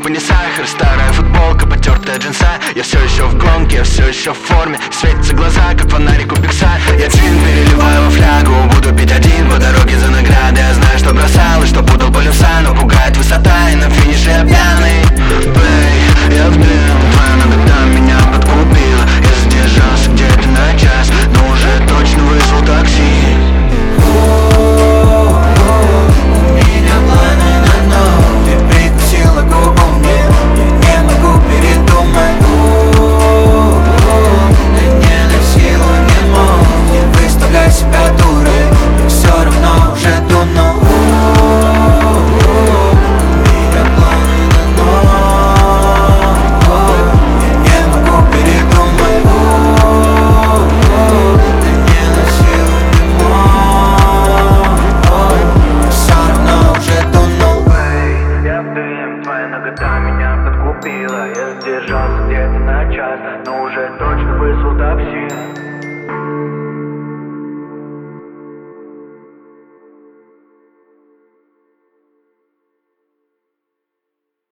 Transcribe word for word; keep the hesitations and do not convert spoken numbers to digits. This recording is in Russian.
бы не сахар, старая футболка, потертая джинса. Я все еще в гонке, я все еще в форме. Светятся глаза, как фонарик у пикса. Я джин переливаю во флягу, буду пить один по дороге за награды. Я знаю, что бросал и что путал полюса, но пугает высота, и на финише я пьяный. Бэй, я в дым, твоя нагота меня подкупила. Я задержался где-то на час, но уже точно вызвал такси. Меня подкупила, я задержался где-то на час, но уже точно вызвал такси.